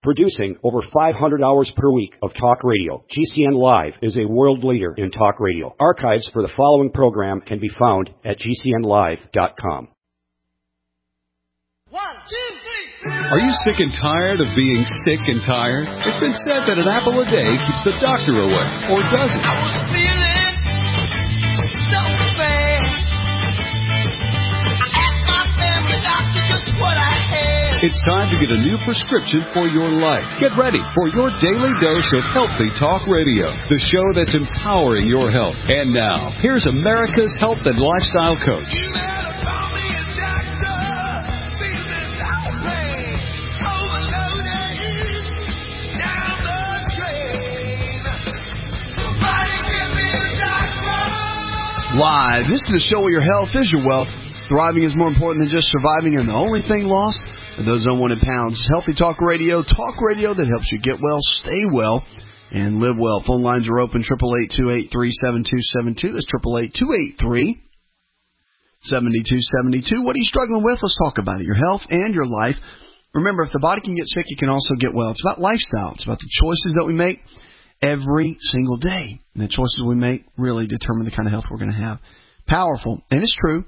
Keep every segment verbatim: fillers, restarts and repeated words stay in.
Producing over five hundred hours per week of talk radio, G C N Live is a world leader in talk radio. Archives for the following program can be found at G C N live dot com. One, two, three. Are you sick and tired of being sick and tired? It's been said that an apple a day keeps the doctor away, or does it? I was feeling so bad. I asked my family doctor just what I had. It's time to get a new prescription for your life. Get ready for your daily dose of Healthy Talk Radio, the show that's empowering your health. And now, here's America's health and lifestyle coach. You better call me a doctor. Feeling lonely, overloaded, down the drain. Somebody give me a doctor. Live. This is the show where your health is your wealth. Thriving is more important than just surviving, and the only thing lost are those unwanted pounds. Healthy Talk Radio, talk radio that helps you get well, stay well, and live well. Phone lines are open, eight eight eight, two eight three, seven two seven two. That's eight eight eight, two eight three, seven two seven two. What are you struggling with? Let's talk about it. Your health and your life. Remember, if the body can get sick, it can also get well. It's about lifestyle. It's about the choices that we make every single day. And the choices we make really determine the kind of health we're going to have. Powerful. And it's true.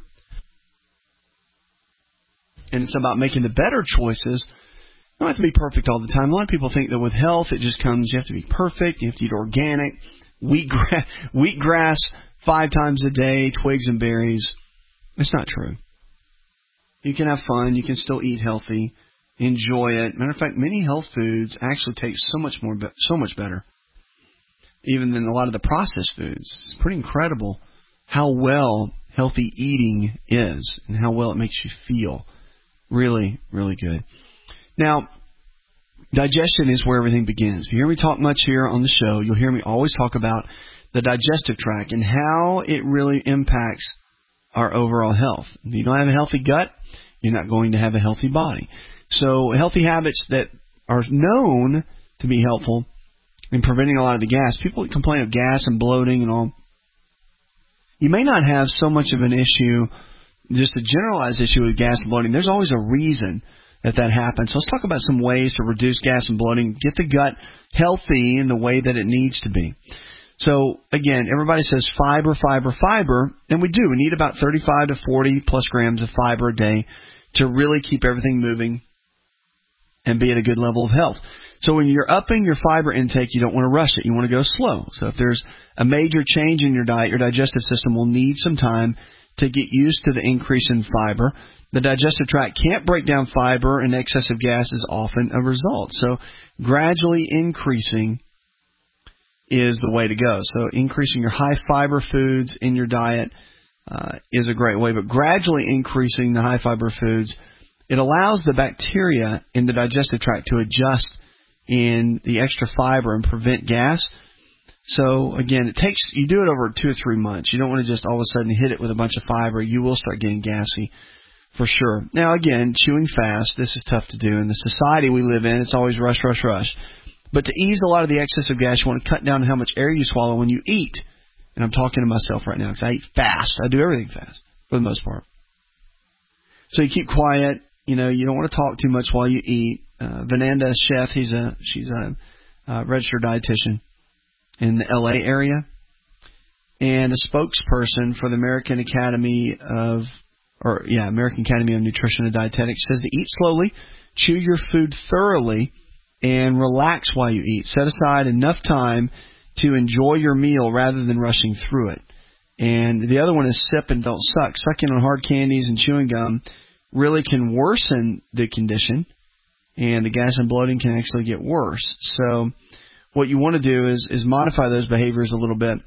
And it's about making the better choices. You don't have to be perfect all the time. A lot of people think that with health, it just comes, you have to be perfect, you have to eat organic, wheat grass, wheat grass five times a day, twigs and berries. It's not true. You can have fun. You can still eat healthy, enjoy it. Matter of fact, many health foods actually taste so much more, so much better, even than a lot of the processed foods. It's pretty incredible how well healthy eating is and how well it makes you feel. Really, really good. Now, digestion is where everything begins. If you hear me talk much here on the show, you'll hear me always talk about the digestive tract and how it really impacts our overall health. If you don't have a healthy gut, you're not going to have a healthy body. So healthy habits that are known to be helpful in preventing a lot of the gas. People complain of gas and bloating and all. You may not have so much of an issue, just a generalized issue with gas and bloating. There's always a reason that that happens. So let's talk about some ways to reduce gas and bloating, get the gut healthy in the way that it needs to be. So, again, everybody says fiber, fiber, fiber, and we do. We need about thirty-five to forty plus grams of fiber a day to really keep everything moving and be at a good level of health. So when you're upping your fiber intake, you don't want to rush it. You want to go slow. So if there's a major change in your diet, your digestive system will need some time to get used to the increase in fiber. The digestive tract can't break down fiber, and excessive gas is often a result. So gradually increasing is the way to go. So increasing your high fiber foods in your diet uh, is a great way, but gradually increasing the high fiber foods, it allows the bacteria in the digestive tract to adjust in the extra fiber and prevent gas. So, again, it takes you do it over two or three months. You don't want to just all of a sudden hit it with a bunch of fiber. You will start getting gassy for sure. Now, again, chewing fast, this is tough to do. In the society we live in, it's always rush, rush, rush. But to ease a lot of the excessive gas, you want to cut down how much air you swallow when you eat. And I'm talking to myself right now because I eat fast. I do everything fast for the most part. So you keep quiet. You know, you don't want to talk too much while you eat. Uh, Vananda Chef, he's a she's a uh, registered dietitian in the L A area, and a spokesperson for the American Academy of, or yeah, American Academy of Nutrition and Dietetics says to eat slowly, chew your food thoroughly, and relax while you eat. Set aside enough time to enjoy your meal rather than rushing through it. And the other one is sip and don't suck. Sucking on hard candies and chewing gum really can worsen the condition, and the gas and bloating can actually get worse. So what you want to do is, is modify those behaviors a little bit,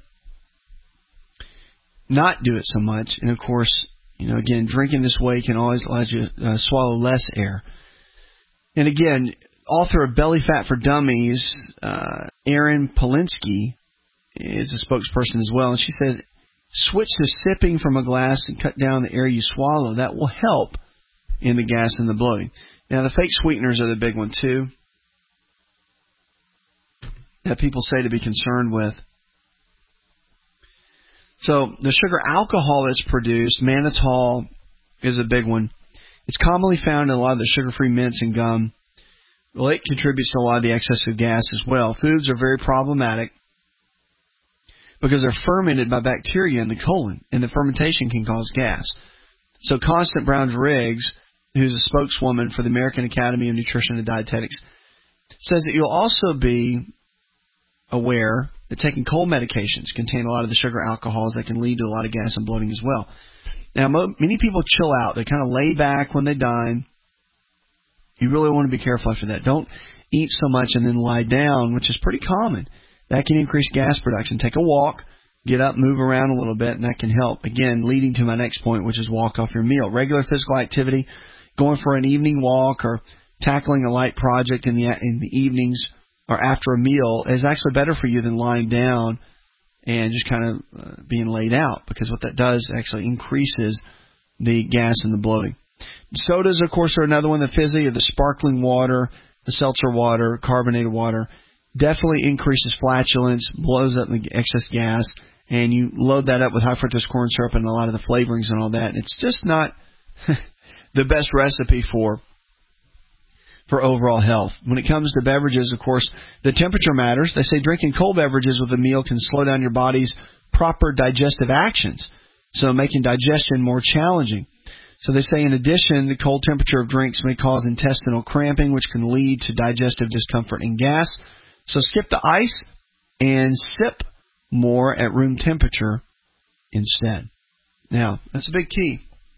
not do it so much. And, of course, you know, again, drinking this way can always allow you to uh, swallow less air. And, again, author of Belly Fat for Dummies, uh, Erin Polinsky, is a spokesperson as well. And she says, switch to sipping from a glass and cut down the air you swallow. That will help in the gas and the bloating. Now, the fake sweeteners are the big one, too, that people say to be concerned with. So the sugar alcohol that's produced, mannitol, is a big one. It's commonly found in a lot of the sugar-free mints and gum. Well, it contributes to a lot of the excess of gas as well. Foods are very problematic because they're fermented by bacteria in the colon, and the fermentation can cause gas. So Constance Brown-Riggs, who's a spokeswoman for the American Academy of Nutrition and Dietetics, says that you'll also be aware that taking cold medications contain a lot of the sugar alcohols that can lead to a lot of gas and bloating as well. Now, mo- many people chill out. They kind of lay back when they dine. You really want to be careful after that. Don't eat so much and then lie down, which is pretty common. That can increase gas production. Take a walk, get up, move around a little bit, and that can help. Again, leading to my next point, which is walk off your meal. Regular physical activity, going for an evening walk or tackling a light project in the in the evenings or after a meal is actually better for you than lying down and just kind of uh, being laid out, because what that does actually increases the gas and the bloating. Sodas, of course, are another one. The fizzy or the sparkling water, the seltzer water, carbonated water, definitely increases flatulence, blows up the excess gas, and you load that up with high fructose corn syrup and a lot of the flavorings and all that. And it's just not the best recipe for for overall health. When it comes to beverages, of course, the temperature matters. They say drinking cold beverages with a meal can slow down your body's proper digestive actions, so making digestion more challenging. So they say, in addition, the cold temperature of drinks may cause intestinal cramping, which can lead to digestive discomfort and gas. So skip the ice and sip more at room temperature instead. Now, that's a big key,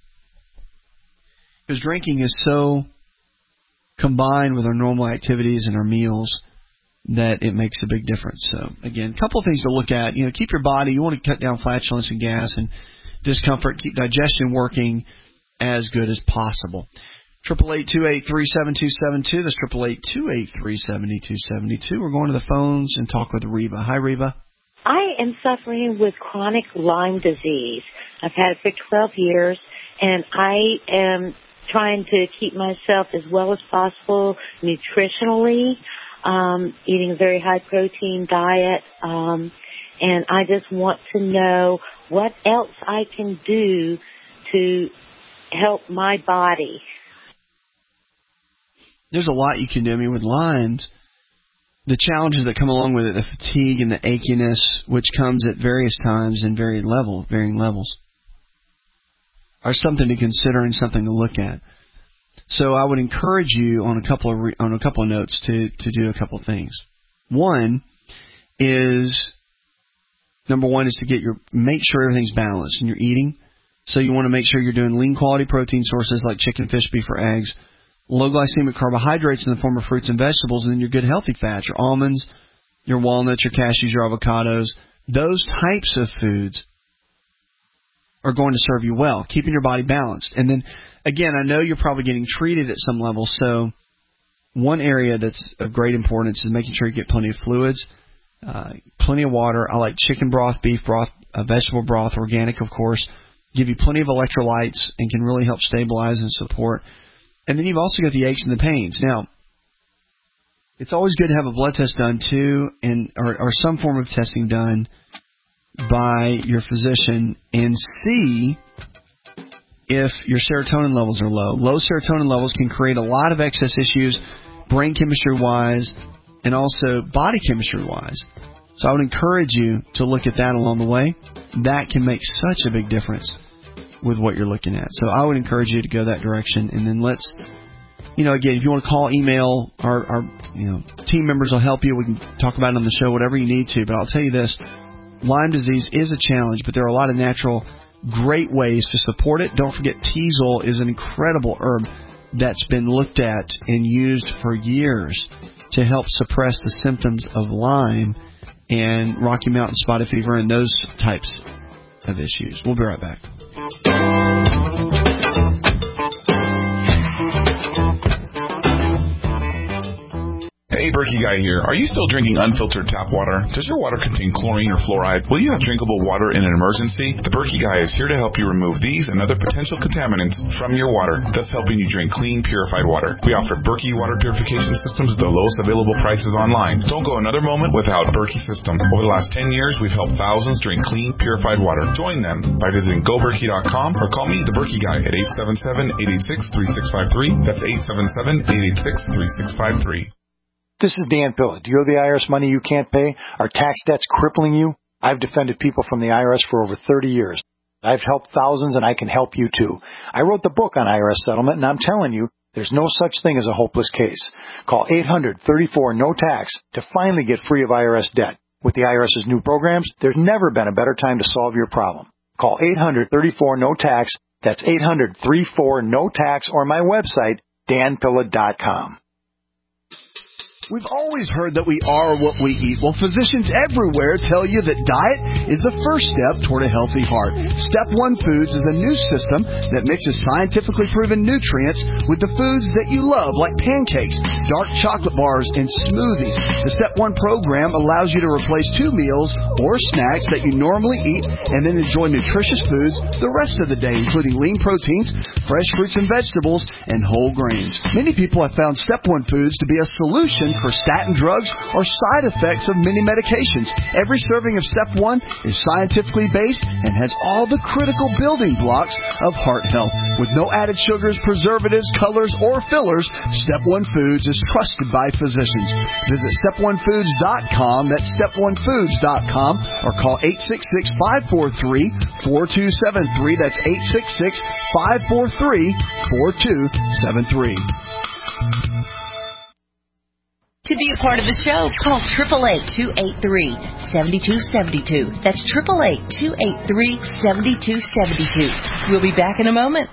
because drinking is so combined with our normal activities and our meals that it makes a big difference. So, again, a couple of things to look at. You know, keep your body. You want to cut down flatulence and gas and discomfort. Keep digestion working as good as possible. Triple eight two eight three seven two seven two. That's triple eight two eight three seven two seven two. We're going to the phones and talk with Reba. Hi, Reba. I am suffering with chronic Lyme disease. I've had it for twelve years, and I am trying to keep myself as well as possible nutritionally, um, eating a very high-protein diet, um, and I just want to know what else I can do to help my body. There's a lot you can do. I mean, with Lyme's, the challenges that come along with it, the fatigue and the achiness, which comes at various times and varying level, varying levels, are something to consider and something to look at. So I would encourage you on a couple of re- on a couple of notes to to do a couple of things. One is number one is to get your make sure everything's balanced in your eating. So you want to make sure you're doing lean quality protein sources like chicken, fish, beef, or eggs, low glycemic carbohydrates in the form of fruits and vegetables, and then your good healthy fats, your almonds, your walnuts, your cashews, your avocados. Those types of foods are going to serve you well, keeping your body balanced. And then, again, I know you're probably getting treated at some level, so one area that's of great importance is making sure you get plenty of fluids, uh, plenty of water. I like chicken broth, beef broth, uh, vegetable broth, organic, of course, give you plenty of electrolytes and can really help stabilize and support. And then you've also got the aches and the pains. Now, it's always good to have a blood test done, too, and or, or some form of testing done by your physician and see if your serotonin levels are low. Low serotonin levels can create a lot of excess issues, brain chemistry-wise, and also body chemistry-wise. So I would encourage you to look at that along the way. That can make such a big difference with what you're looking at. So I would encourage you to go that direction. And then let's, you know, again, if you want to call, email, our, our you know, team members will help you. We can talk about it on the show, whatever you need to. But I'll tell you this, Lyme disease is a challenge, but there are a lot of natural, great ways to support it. Don't forget, Teasel is an incredible herb that's been looked at and used for years to help suppress the symptoms of Lyme and Rocky Mountain spotted fever and those types of issues. We'll be right back. Hey, Berkey Guy here. Are you still drinking unfiltered tap water? Does your water contain chlorine or fluoride? Will you have drinkable water in an emergency? The Berkey Guy is here to help you remove these and other potential contaminants from your water, thus helping you drink clean, purified water. We offer Berkey water purification systems at the lowest available prices online. Don't go another moment without Berkey system. Over the last ten years, we've helped thousands drink clean, purified water. Join them by visiting go berkey dot com or call me, the Berkey Guy, at eight seven seven, eight eight six, three six five three. That's eight seven seven, eight eight six, three six five three. This is Dan Pilla. Do you owe the I R S money you can't pay? Are tax debts crippling you? I've defended people from the I R S for over thirty years. I've helped thousands, and I can help you too. I wrote the book on I R S settlement, and I'm telling you, there's no such thing as a hopeless case. Call eight hundred, thirty-four, no tax to finally get free of I R S debt. With the IRS's new programs, there's never been a better time to solve your problem. Call eight hundred, thirty-four, no tax. That's eight hundred, thirty-four, no tax, or my website, dan pilla dot com. We've always heard that we are what we eat. Well, physicians everywhere tell you that diet is the first step toward a healthy heart. Step One Foods is a new system that mixes scientifically proven nutrients with the foods that you love, like pancakes, dark chocolate bars, and smoothies. The Step One program allows you to replace two meals or snacks that you normally eat and then enjoy nutritious foods the rest of the day, including lean proteins, fresh fruits and vegetables, and whole grains. Many people have found Step One Foods to be a solution for statin drugs or side effects of many medications. Every serving of Step One is scientifically based and has all the critical building blocks of heart health. With no added sugars, preservatives, colors, or fillers, Step One Foods is trusted by physicians. Visit step one foods dot com, that's step one foods dot com, or call eight six six, five four three, four two seven three, that's eight six six, five four three, four two seven three. To be a part of the show, call eight eight eight, two eight three, seven two seven two. That's eight eight eight, two eight three, seven two seven two. We'll be back in a moment.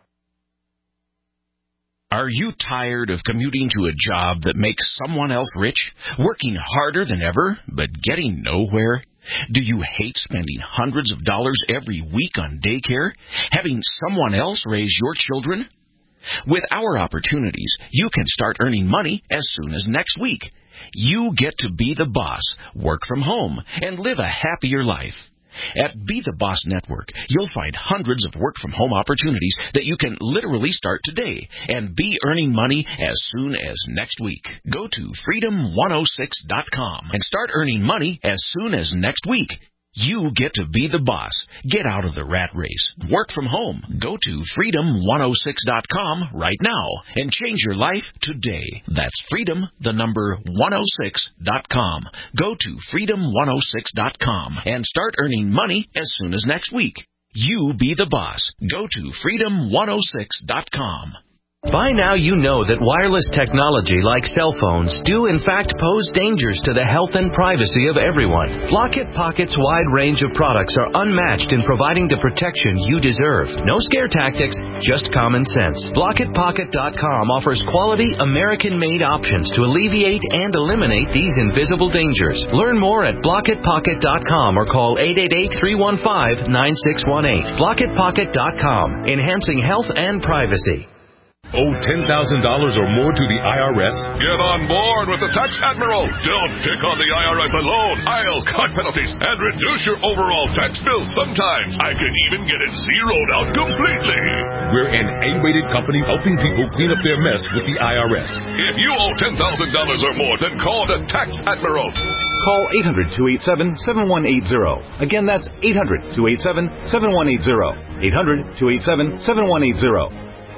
Are you tired of commuting to a job that makes someone else rich, working harder than ever, but getting nowhere? Do you hate spending hundreds of dollars every week on daycare, having someone else raise your children? With our opportunities, you can start earning money as soon as next week. You get to be the boss, work from home, and live a happier life. At Be the Boss Network, you'll find hundreds of work-from-home opportunities that you can literally start today and be earning money as soon as next week. Go to freedom one oh six dot com and start earning money as soon as next week. You get to be the boss. Get out of the rat race. Work from home. Go to freedom one oh six dot com right now and change your life today. That's freedom, the number one oh six dot com. Go to freedom one oh six dot com and start earning money as soon as next week. You be the boss. Go to freedom one oh six dot com. By now you know that wireless technology like cell phones do in fact pose dangers to the health and privacy of everyone. Blockit Pocket's wide range of products are unmatched in providing the protection you deserve. No scare tactics, just common sense. Blockit Pocket dot com offers quality American-made options to alleviate and eliminate these invisible dangers. Learn more at Blockit Pocket dot com or call eight eight eight, three one five, nine six one eight. Blockit Pocket dot com, enhancing health and privacy. Owe ten thousand dollars or more to the I R S? Get on board with the Tax Admiral. Don't pick on the I R S alone. I'll cut penalties and reduce your overall tax bill. Sometimes I can even get it zeroed out completely. We're an A-rated company helping people clean up their mess with the I R S. If you owe ten thousand dollars or more, then call the Tax Admiral. Call eight hundred, two eight seven, seven one eight zero. Again, that's eight hundred, two eight seven, seven one eight zero. eight hundred, two eight seven, seven one eight zero.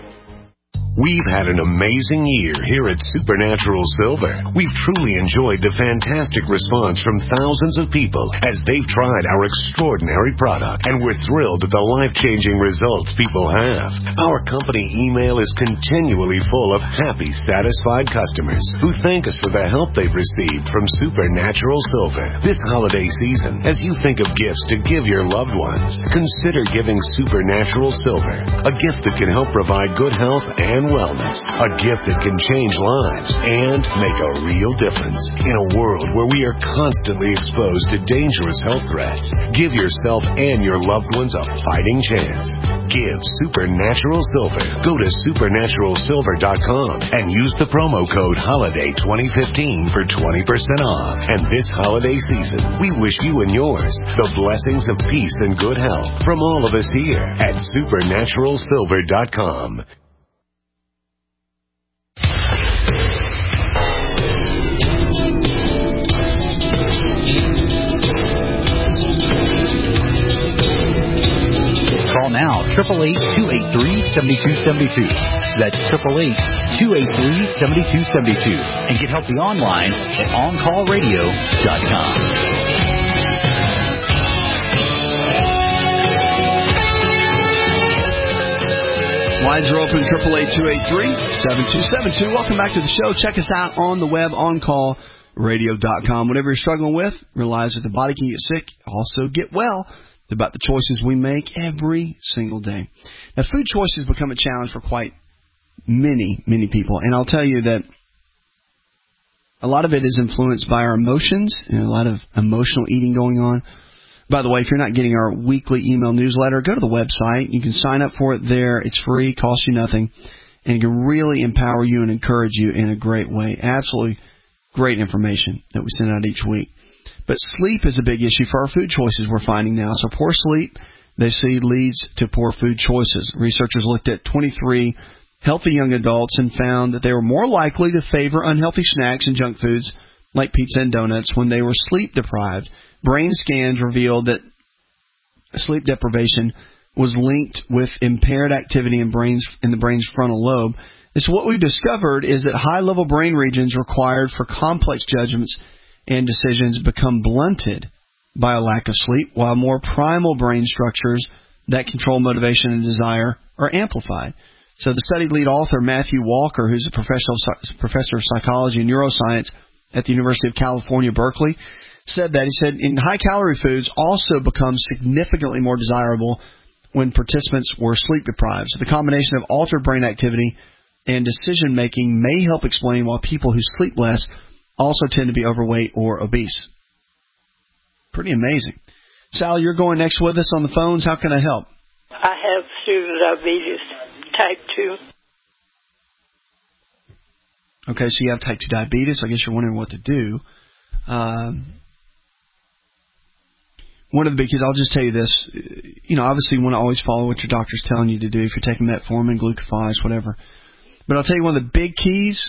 We've had an amazing year here at Supernatural Silver. We've truly enjoyed the fantastic response from thousands of people as they've tried our extraordinary product, and we're thrilled at the life-changing results people have. Our company email is continually full of happy, satisfied customers who thank us for the help they've received from Supernatural Silver. This holiday season, as you think of gifts to give your loved ones, consider giving Supernatural Silver, a gift that can help provide good health and and wellness, a gift that can change lives and make a real difference. In a world where we are constantly exposed to dangerous health threats, give yourself and your loved ones a fighting chance. Give Supernatural Silver. Go to supernatural silver dot com and use the promo code HOLIDAY twenty fifteen for twenty percent off. And this holiday season, we wish you and yours the blessings of peace and good health from all of us here at supernatural silver dot com. Call now, eight eight eight, two eight three, seven two seven two. That's eight eight eight, two eight three, seven two seven two. And get healthy online at on call radio dot com. Lines are open, eight eight eight, two eight three, seven two seven two. Welcome back to the show. Check us out on the web, on call radio dot com. Whatever you're struggling with, realize that the body can get sick, also get well. It's about the choices we make every single day. Now, food choices become a challenge for quite many, many people. And I'll tell you that a lot of it is influenced by our emotions, and a lot of emotional eating going on. By the way, if you're not getting our weekly email newsletter, go to the website. You can sign up for it there. It's free, costs you nothing, and it can really empower you and encourage you in a great way. Absolutely great information that we send out each week. But sleep is a big issue for our food choices we're finding now. So poor sleep, they say, leads to poor food choices. Researchers looked at twenty-three healthy young adults and found that they were more likely to favor unhealthy snacks and junk foods like pizza and donuts when they were sleep deprived. Brain scans revealed that sleep deprivation was linked with impaired activity in brains in the brain's frontal lobe. And so what we've discovered is that high-level brain regions required for complex judgments and decisions become blunted by a lack of sleep, while more primal brain structures that control motivation and desire are amplified. So the study lead author, Matthew Walker, who's a professor of psychology and neuroscience at the University of California, Berkeley, said that. He said, in high-calorie foods also become significantly more desirable when participants were sleep-deprived. So the combination of altered brain activity and decision-making may help explain why people who sleep less also tend to be overweight or obese. Pretty amazing. Sally, you're going next with us on the phones. How can I help? I have sugar diabetes, type two. Okay, so you have type two diabetes. I guess you're wondering what to do. Um, one of the big keys, I'll just tell you this. You know, obviously you want to always follow what your doctor's telling you to do if you're taking metformin, glucophage, whatever. But I'll tell you one of the big keys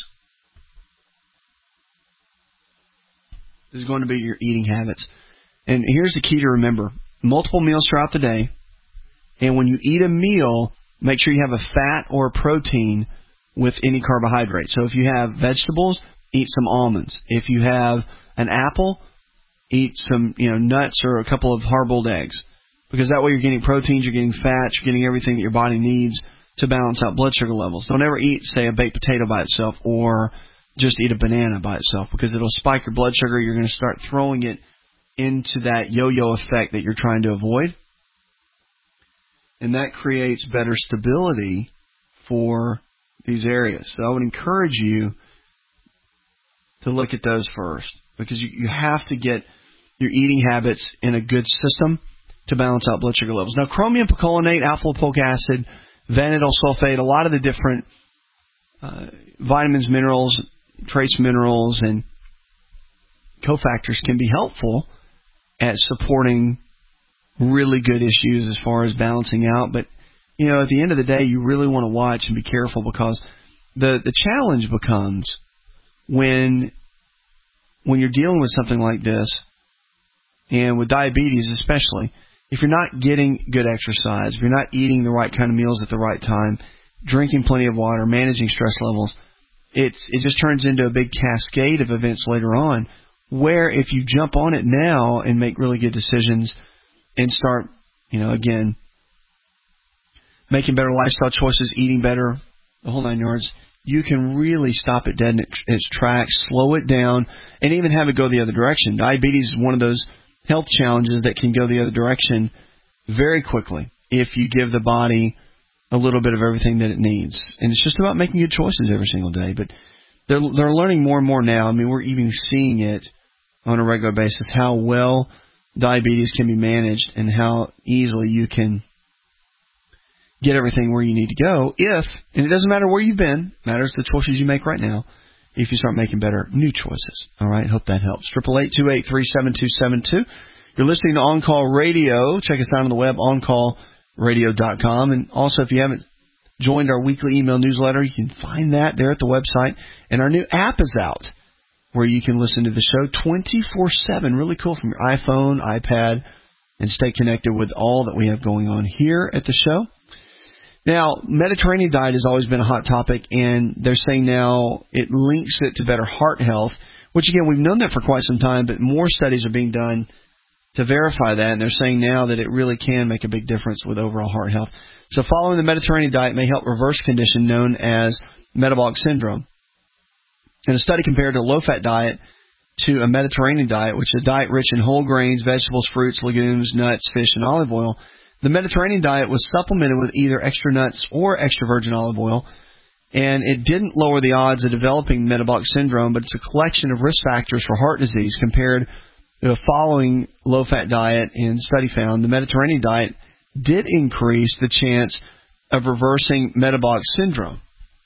is going to be your eating habits. And here's the key to remember. Multiple meals throughout the day. And when you eat a meal, make sure you have a fat or a protein with any carbohydrate. So if you have vegetables, eat some almonds. If you have an apple, eat some, you know, nuts or a couple of hard-boiled eggs. Because that way you're getting proteins, you're getting fats, you're getting everything that your body needs to balance out blood sugar levels. Don't ever eat, say, a baked potato by itself or just eat a banana by itself, because it'll spike your blood sugar. You're going to start throwing it into that yo-yo effect that you're trying to avoid. And that creates better stability for these areas. So I would encourage you to look at those first, because you, you have to get your eating habits in a good system to balance out blood sugar levels. Now, chromium picolinate, alpha-lipoic acid, vanadyl sulfate, a lot of the different uh, vitamins, minerals, trace minerals, and cofactors can be helpful at supporting really good issues as far as balancing out. But, you know, at the end of the day, you really want to watch and be careful, because the, the challenge becomes when when you're dealing with something like this, and with diabetes especially, if you're not getting good exercise, if you're not eating the right kind of meals at the right time, drinking plenty of water, managing stress levels, it's it just turns into a big cascade of events later on, where if you jump on it now and make really good decisions and start, you know, again, making better lifestyle choices, eating better, the whole nine yards, you can really stop it dead in its tracks, slow it down, and even have it go the other direction. Diabetes is one of those health challenges that can go the other direction very quickly if you give the body a little bit of everything that it needs. And it's just about making good choices every single day. But they're they're learning more and more now. I mean, we're even seeing it on a regular basis, how well diabetes can be managed and how easily you can get everything where you need to go if, and it doesn't matter where you've been, it matters the choices you make right now, if you start making better new choices. All right, hope that helps. eight eight eight, two eight three, seven two seven two. You're listening to On Call Radio. Check us out on the web, on call radio dot com. And also, if you haven't joined our weekly email newsletter, you can find that there at the website. And our new app is out where you can listen to the show twenty-four seven. Really cool, from your iPhone, iPad, and stay connected with all that we have going on here at the show. Now, Mediterranean diet has always been a hot topic, and they're saying now it links it to better heart health, which, again, we've known that for quite some time, but more studies are being done to verify that, and they're saying now that it really can make a big difference with overall heart health. So following the Mediterranean diet may help reverse a condition known as metabolic syndrome. And a study compared a low-fat diet to a Mediterranean diet, which is a diet rich in whole grains, vegetables, fruits, legumes, nuts, fish, and olive oil. The Mediterranean diet was supplemented with either extra nuts or extra virgin olive oil, and it didn't lower the odds of developing metabolic syndrome, but it's a collection of risk factors for heart disease compared to a following low-fat diet, and study found the Mediterranean diet did increase the chance of reversing metabolic syndrome,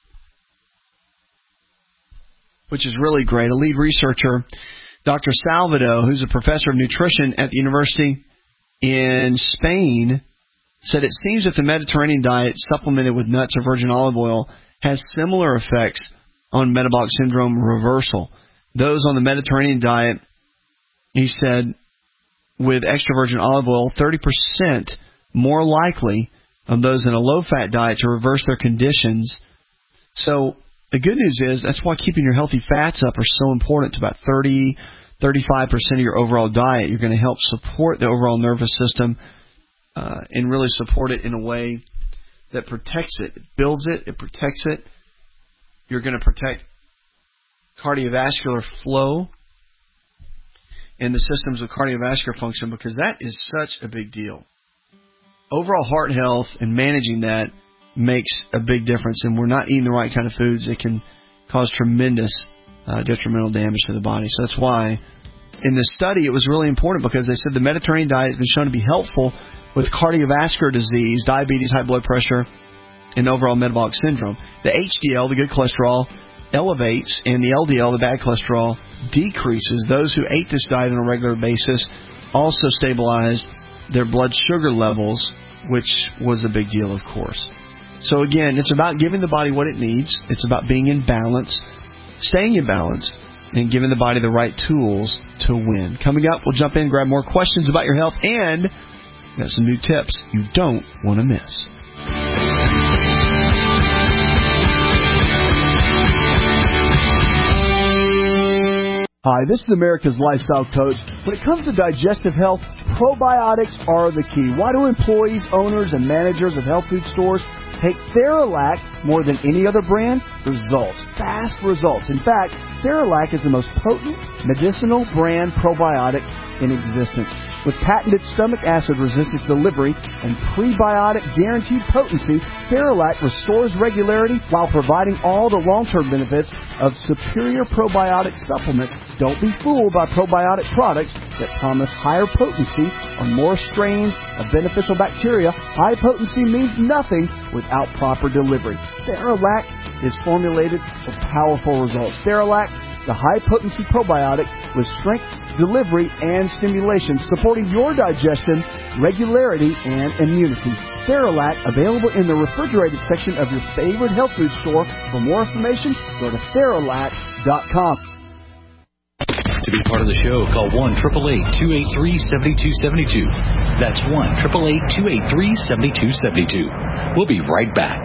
which is really great. A lead researcher, Doctor Salvado, who's a professor of nutrition at the University in Spain, said it seems that the Mediterranean diet supplemented with nuts or virgin olive oil has similar effects on metabolic syndrome reversal. Those on the Mediterranean diet, he said, with extra virgin olive oil, thirty percent more likely of those in a low-fat diet to reverse their conditions. So the good news is that's why keeping your healthy fats up are so important. To about thirty, thirty-five percent of your overall diet, you're going to help support the overall nervous system uh, and really support it in a way that protects it. It builds it. It protects it. You're going to protect cardiovascular flow and the systems of cardiovascular function, because that is such a big deal. Overall heart health and managing that makes a big difference, and we're not eating the right kind of foods. It can cause tremendous uh, detrimental damage to the body. So that's why in this study it was really important, because they said the Mediterranean diet has been shown to be helpful with cardiovascular disease, diabetes, high blood pressure, and overall metabolic syndrome. The H D L, the good cholesterol, elevates, and the L D L, the bad cholesterol, decreases. Those who ate this diet on a regular basis also stabilized their blood sugar levels, which was a big deal, of course. So again, it's about giving the body what it needs. It's about being in balance, staying in balance, and giving the body the right tools to win. Coming up, we'll jump in, grab more questions about your health, and got some new tips you don't want to miss. Hi, this is America's Lifestyle Coach. When it comes to digestive health, probiotics are the key. Why do employees, owners, and managers of health food stores take Theralac more than any other brand? Results. Fast results. In fact, Theralac is the most potent medicinal brand probiotic in existence. With patented stomach acid resistance delivery and prebiotic guaranteed potency, Theralac restores regularity while providing all the long-term benefits of superior probiotic supplements. Don't be fooled by probiotic products that promise higher potency or more strains of beneficial bacteria. High potency means nothing without proper delivery. Theralac is formulated for powerful results. Theralac, the high-potency probiotic with strength, delivery, and stimulation, supporting your digestion, regularity, and immunity. Theralac, available in the refrigerated section of your favorite health food store. For more information, go to Theralac dot com. To be part of the show, call one eight eight eight, two eight three, seven two seven two. That's one eight eight eight, two eight three, seven two seven two. We'll be right back.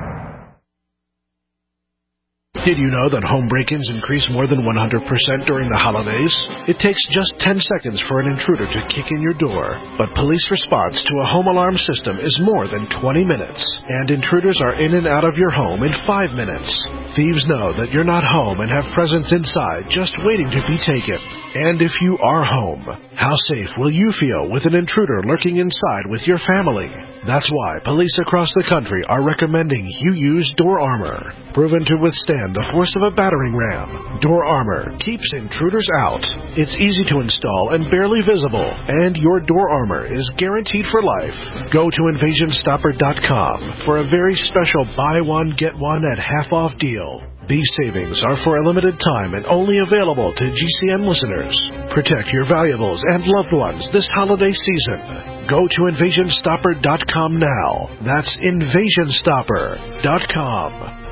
Did you know that home break-ins increase more than one hundred percent during the holidays? It takes just ten seconds for an intruder to kick in your door. But police response to a home alarm system is more than twenty minutes. And intruders are in and out of your home in five minutes. thieves know that you're not home and have presents inside just waiting to be taken? And if you are home, how safe will you feel with an intruder lurking inside with your family? That's why police across the country are recommending you use Door Armor. Proven to withstand the force of a battering ram, Door Armor keeps intruders out. It's easy to install and barely visible, and your Door Armor is guaranteed for life. Go to invasion stopper dot com for a very special buy one, get one at half off deal. These savings are for a limited time and only available to G C N listeners. Protect your valuables and loved ones this holiday season. Go to invasion stopper dot com now. That's invasion stopper dot com.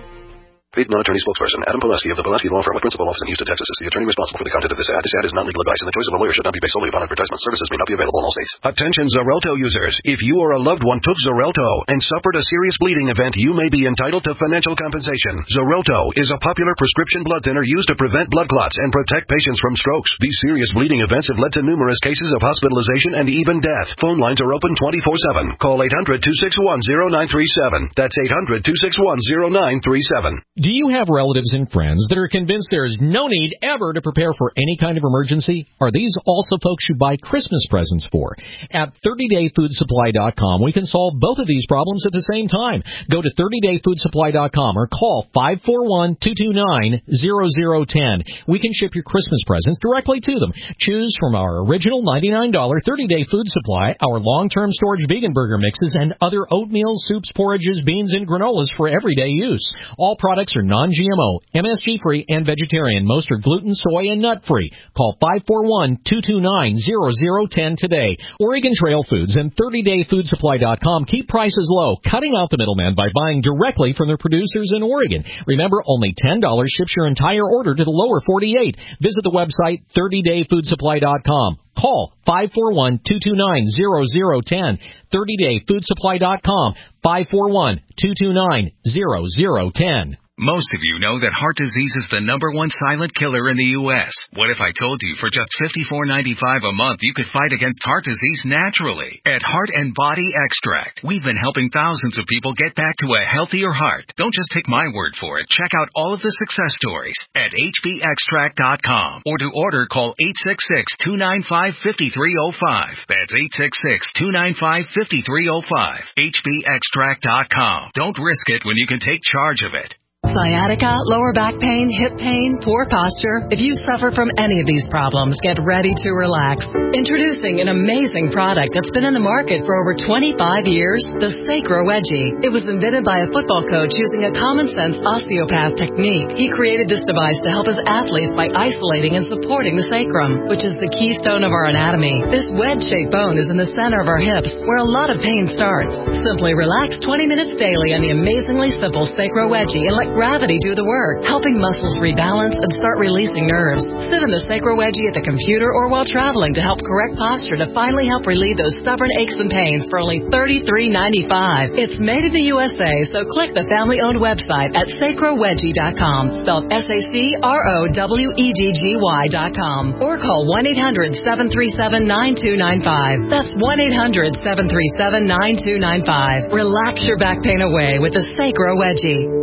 Paid non-attorney spokesperson Adam Pulaski of the Pulaski Law Firm with principal office in Houston, Texas is the attorney responsible for the content of this ad. This ad is not legal advice, and the choice of a lawyer should not be based solely upon advertisement. Services may not be available in all states. Attention Xarelto users. If you or a loved one took Xarelto and suffered a serious bleeding event, you may be entitled to financial compensation. Xarelto is a popular prescription blood thinner used to prevent blood clots and protect patients from strokes. These serious bleeding events have led to numerous cases of hospitalization and even death. Phone lines are open twenty-four seven. Call eight hundred, two six one, zero nine three seven. That's eight hundred, two six one, zero nine three seven. Do you have relatives and friends that are convinced there is no need ever to prepare for any kind of emergency? Are these also folks you buy Christmas presents for? At thirty day food supply dot com, we can solve both of these problems at the same time. Go to thirty day food supply dot com or call five four one, two two nine, zero zero one zero. We can ship your Christmas presents directly to them. Choose from our original ninety-nine dollars thirty day food supply, our long-term storage vegan burger mixes, and other oatmeal, soups, porridges, beans, and granolas for everyday use. All products are non G M O, M S G-free, and vegetarian. Most are gluten, soy, and nut-free. Call five four one, two two nine, zero zero one zero today. Oregon Trail Foods and thirty day food supply dot com keep prices low, cutting out the middleman by buying directly from their producers in Oregon. Remember, only ten dollars ships your entire order to the lower forty-eight. Visit the website thirty day food supply dot com. Call five four one, two two nine, zero zero one zero. thirty day food supply dot com. five four one, two two nine, zero zero one zero. Most of you know that heart disease is the number one silent killer in the U S What if I told you for just fifty-four ninety-five a month you could fight against heart disease naturally? At Heart and Body Extract, we've been helping thousands of people get back to a healthier heart. Don't just take my word for it. Check out all of the success stories at H B extract dot com, or to order, call eight six six, two nine five, five three zero five. That's eight six six, two nine five, five three zero five. H B extract dot com. Don't risk it when you can take charge of it. Sciatica, lower back pain, hip pain, poor posture. If you suffer from any of these problems, get ready to relax. Introducing an amazing product that's been in the market for over twenty-five years, the Sacro Wedgie. It was invented by a football coach using a common-sense osteopath technique. He created this device to help his athletes by isolating and supporting the sacrum, which is the keystone of our anatomy. This wedge-shaped bone is in the center of our hips, where a lot of pain starts. Simply relax twenty minutes daily on the amazingly simple Sacro Wedgie and let gravity do the work, helping muscles rebalance and start releasing nerves. Sit in the Sacro Wedgie at the computer or while traveling to help correct posture to finally help relieve those stubborn aches and pains for only thirty-three ninety-five. It's made in the U S A, so click the family-owned website at sacro wedgie dot com, spelled S A C R O W E D G Y dot com, or call one eight hundred, seven three seven, nine two nine five. That's one eight hundred, seven three seven, nine two nine five. Relax your back pain away with the Sacro Wedgie.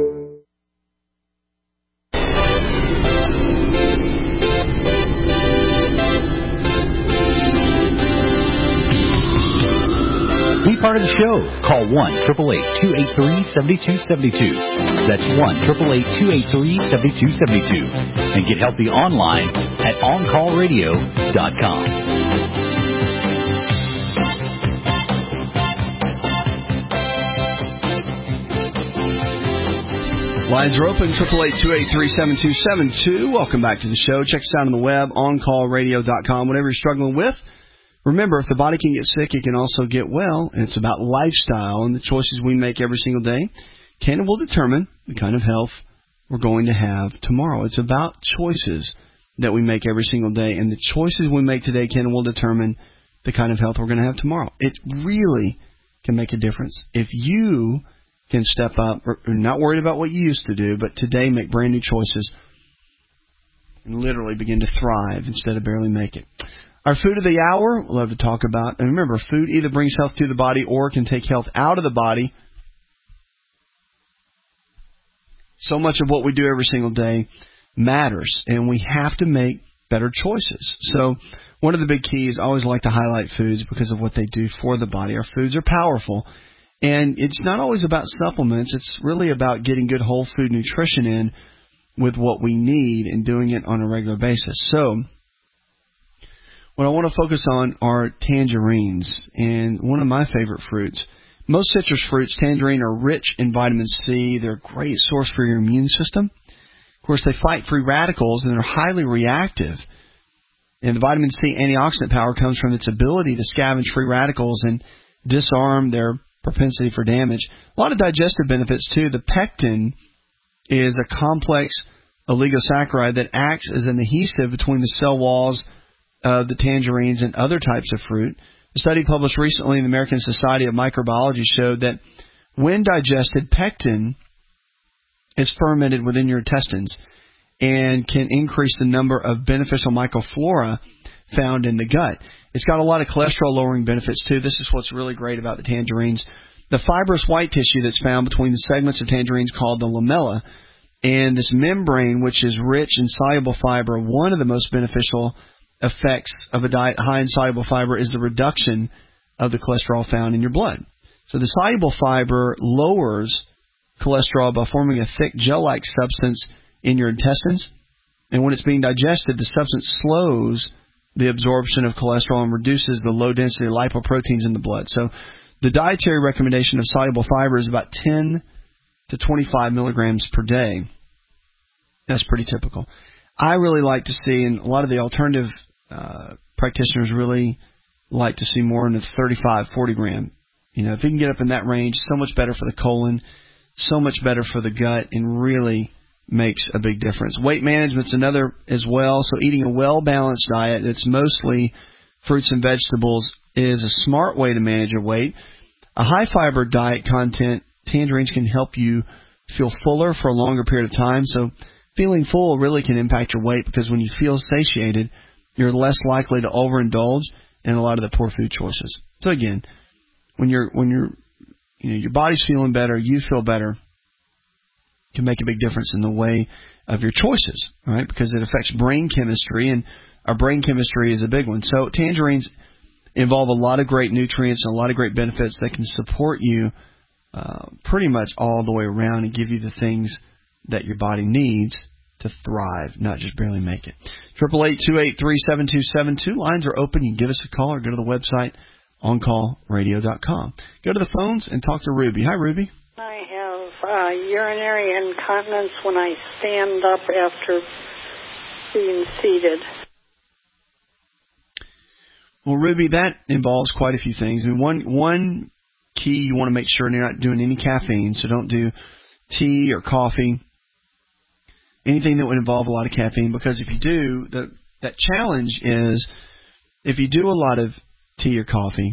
Be part of the show. Call one, eight eight eight, two eight three, seven two seven two. That's one, eight eight eight, two eight three, seven two seven two. And get healthy online at on call radio dot com. Lines are open, eight eight eight, two eight three, seven two seven two. Welcome back to the show. Check us out on the web, on call radio dot com. Whatever you're struggling with, remember, if the body can get sick, it can also get well. And it's about lifestyle, and the choices we make every single day can and will determine the kind of health we're going to have tomorrow. It's about choices that we make every single day, and the choices we make today can and will determine the kind of health we're going to have tomorrow. It really can make a difference. If you can step up, or not worried about what you used to do, but today make brand new choices and literally begin to thrive instead of barely make it. Our food of the hour, we'll love to talk about. And remember, food either brings health to the body or can take health out of the body. So much of what we do every single day matters, and we have to make better choices. So one of the big keys, I always like to highlight foods because of what they do for the body. Our foods are powerful, and it's not always about supplements. It's really about getting good whole food nutrition in with what we need and doing it on a regular basis. So what I want to focus on are tangerines, and one of my favorite fruits. Most citrus fruits, tangerine, are rich in vitamin C. They're a great source for your immune system. Of course, they fight free radicals, and they're highly reactive. And the vitamin C antioxidant power comes from its ability to scavenge free radicals and disarm their propensity for damage. A lot of digestive benefits, too. The pectin is a complex oligosaccharide that acts as an adhesive between the cell walls of the tangerines and other types of fruit. A study published recently in the American Society of Microbiology showed that when digested, pectin is fermented within your intestines and can increase the number of beneficial microflora found in the gut. It's got a lot of cholesterol-lowering benefits, too. This is what's really great about the tangerines. The fibrous white tissue that's found between the segments of tangerines called the lamella, and this membrane, which is rich in soluble fiber, one of the most beneficial effects of a diet high in soluble fiber is the reduction of the cholesterol found in your blood. So the soluble fiber lowers cholesterol by forming a thick gel-like substance in your intestines, and when it's being digested, the substance slows the absorption of cholesterol and reduces the low-density lipoproteins in the blood. So the dietary recommendation of soluble fiber is about ten to twenty-five milligrams per day. That's pretty typical. I really like to see, and a lot of the alternative uh, practitioners really like to see more in the thirty-five, forty gram. You know, if you can get up in that range, so much better for the colon, so much better for the gut, and really makes a big difference. Weight management's another as well. So eating a well-balanced diet that's mostly fruits and vegetables is a smart way to manage your weight. A high-fiber diet content, tangerines can help you feel fuller for a longer period of time. So feeling full really can impact your weight because when you feel satiated, you're less likely to overindulge in a lot of the poor food choices. So again, when you're when you're you know your body's feeling better, you feel better, it can make a big difference in the way of your choices, right? Because it affects brain chemistry, and our brain chemistry is a big one. So tangerines involve a lot of great nutrients and a lot of great benefits that can support you uh, pretty much all the way around and give you the things that your body needs to thrive, not just barely make it. Triple eight two eight three seven two seven two. Lines are open. You can give us a call or go to the website on call radio dot com. Go to the phones and talk to Ruby. Hi, Ruby. I have uh, urinary incontinence when I stand up after being seated. Well, Ruby, that involves quite a few things. I mean, one one key, you want to make sure you're not doing any caffeine, so don't do tea or coffee, anything that would involve a lot of caffeine, because if you do, the that challenge is if you do a lot of tea or coffee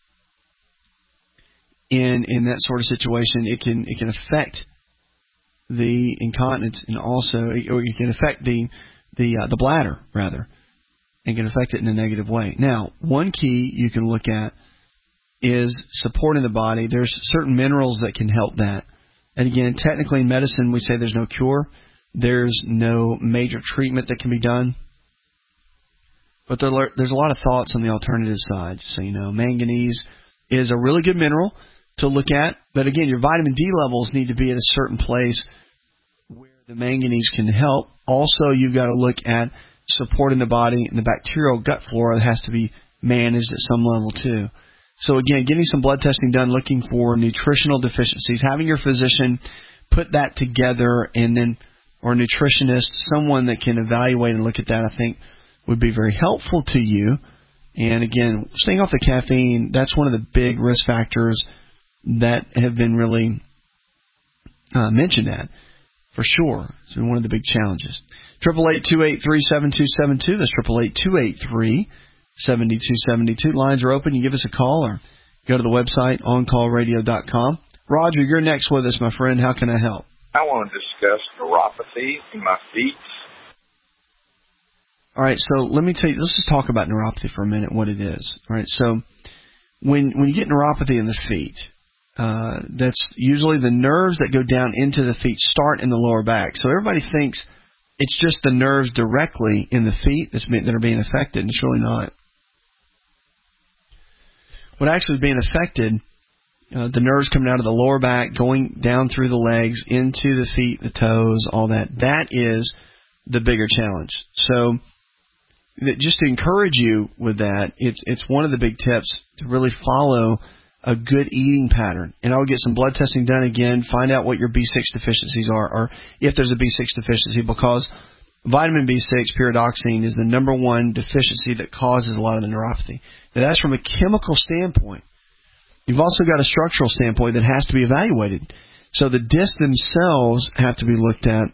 in in that sort of situation, it can it can affect the incontinence, and also or it can affect the the uh, the bladder rather, and can affect it in a negative way. Now, one key you can look at is supporting the body. There's certain minerals that can help that. And again, technically in medicine, we say there's no cure. There's no major treatment that can be done. But there, there's a lot of thoughts on the alternative side. So, you know, manganese is a really good mineral to look at. But again, your vitamin D levels need to be at a certain place where the manganese can help. Also, you've got to look at supporting the body, and the bacterial gut flora has to be managed at some level too. So again, getting some blood testing done, looking for nutritional deficiencies, having your physician put that together, and then, or a nutritionist, someone that can evaluate and look at that, I think would be very helpful to you. And again, staying off the caffeine, that's one of the big risk factors that have been really uh, mentioned at, for sure. It's been one of the big challenges. Triple eight two eight three seven two seven two. That's triple eight two eight three seven two seven two. Lines are open. You give us a call or go to the website on call radio dot com. Roger, you're next with us, my friend. How can I help? I want to discuss neuropathy in my feet. All right, so let me tell you. Let's just talk about neuropathy for a minute. What it is. All right, so when when you get neuropathy in the feet, uh, that's usually the nerves that go down into the feet start in the lower back. So everybody thinks it's just the nerves directly in the feet that's being, that are being affected, and it's really not. What actually is being affected, uh, the nerves coming out of the lower back, going down through the legs, into the feet, the toes, all that, that is the bigger challenge. So that just to encourage you with that, it's it's one of the big tips to really follow a good eating pattern. And I'll get some blood testing done again, find out what your B six deficiencies are, or if there's a B six deficiency, because vitamin B six, pyridoxine, is the number one deficiency that causes a lot of the neuropathy. Now, that's from a chemical standpoint. You've also got a structural standpoint that has to be evaluated. So the discs themselves have to be looked at.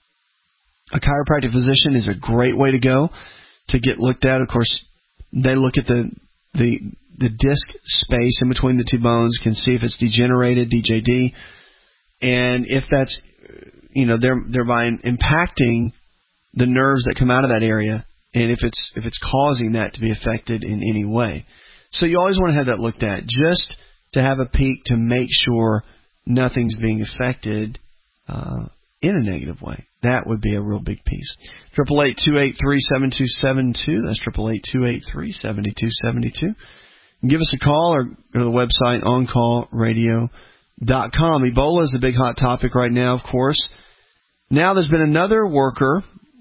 A chiropractic physician is a great way to go to get looked at. Of course, they look at the the the disc space in between the two bones, can see if it's degenerated, D J D, and if that's, you know, they're thereby impacting the nerves that come out of that area, and if it's if it's causing that to be affected in any way. So you always want to have that looked at, just to have a peek to make sure nothing's being affected uh, in a negative way. That would be a real big piece. Triple eight two eight three seven two seven two. That's triple eight two eight three seven two seven two. Give us a call or go to the website on call radio dot com. Ebola is a big hot topic right now, of course. Now there's been another worker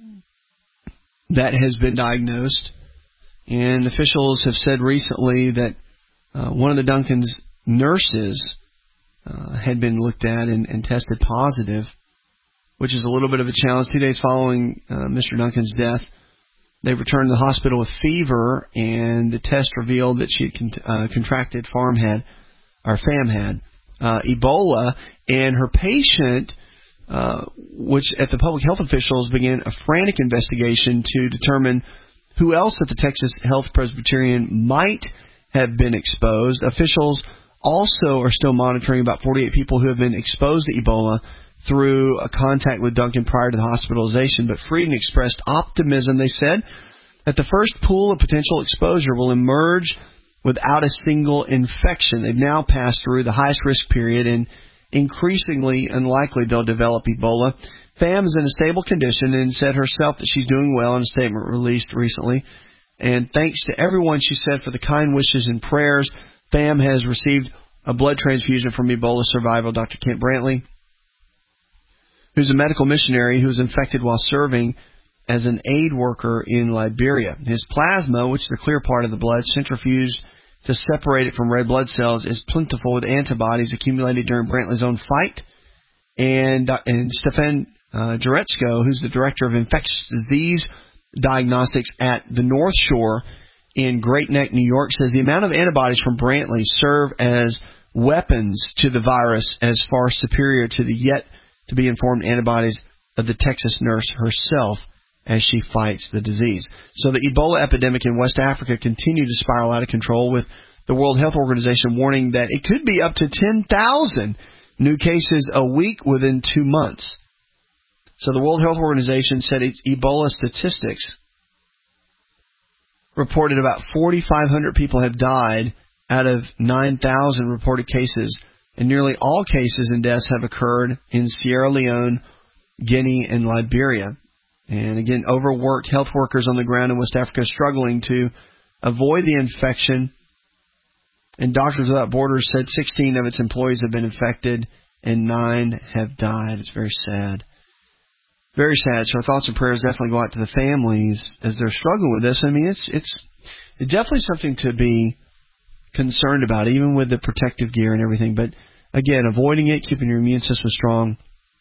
that has been diagnosed, and officials have said recently that uh, one of the Duncan's nurses uh, had been looked at and, and tested positive, which is a little bit of a challenge. Two days following uh, Mister Duncan's death, they returned to the hospital with fever, and the test revealed that she had con- uh, contracted farm had, or fam had, uh, Ebola, and her patient, uh, which at the public health officials began a frantic investigation to determine who else at the Texas Health Presbyterian might have been exposed. Officials also are still monitoring about forty-eight people who have been exposed to Ebola through a contact with Duncan prior to the hospitalization. But Frieden expressed optimism, they said, that the first pool of potential exposure will emerge without a single infection. They've now passed through the highest risk period, and increasingly unlikely they'll develop Ebola. Pham is in a stable condition and said herself that she's doing well in a statement released recently. And thanks to everyone, she said, for the kind wishes and prayers. Pham has received a blood transfusion from Ebola survivor Doctor Kent Brantley, who's a medical missionary who was infected while serving as an aid worker in Liberia. His plasma, which is the clear part of the blood, centrifuged to separate it from red blood cells, is plentiful with antibodies accumulated during Brantley's own fight. And, uh, and Stefan uh, Jaretsko, who's the director of infectious disease diagnostics at the North Shore in Great Neck, New York, says the amount of antibodies from Brantley serve as weapons to the virus as far superior to the yet to be informed antibodies of the Texas nurse herself as she fights the disease. So the Ebola epidemic in West Africa continued to spiral out of control, with the World Health Organization warning that it could be up to ten thousand new cases a week within two months. So the World Health Organization said its Ebola statistics reported about forty-five hundred people have died out of nine thousand reported cases, and nearly all cases and deaths have occurred in Sierra Leone, Guinea, and Liberia. And again, overworked health workers on the ground in West Africa are struggling to avoid the infection. And Doctors Without Borders said sixteen of its employees have been infected and nine have died. It's very sad. Very sad. So our thoughts and prayers definitely go out to the families as they're struggling with this. I mean, it's it's, it's definitely something to be concerned about, even with the protective gear and everything. But again, avoiding it, keeping your immune system strong.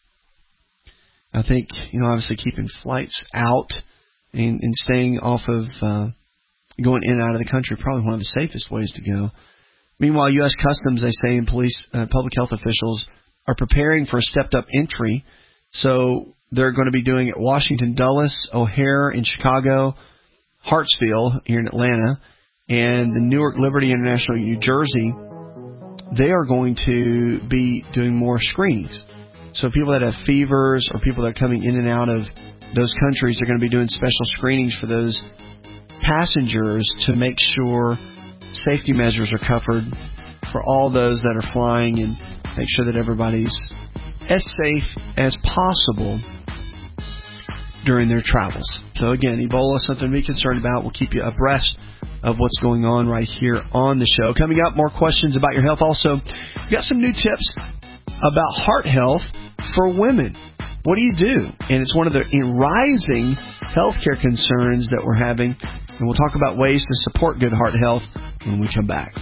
I think, you know, obviously keeping flights out and, and staying off of uh, going in and out of the country, probably one of the safest ways to go. Meanwhile, U S Customs, they say, and police, uh, public health officials are preparing for a stepped-up entry. So they're going to be doing it Washington Dulles, O'Hare in Chicago, Hartsfield here in Atlanta, and the Newark Liberty International in New Jersey. They are going to be doing more screenings. So people that have fevers or people that are coming in and out of those countries are going to be doing special screenings for those passengers to make sure safety measures are covered for all those that are flying and make sure that everybody's as safe as possible during their travels. So again, Ebola, something to be concerned about. We'll keep you abreast of what's going on right here on the show. Coming up, more questions about your health. Also, we got some new tips about heart health for women. What do you do? And it's one of the rising healthcare concerns that we're having. And we'll talk about ways to support good heart health when we come back.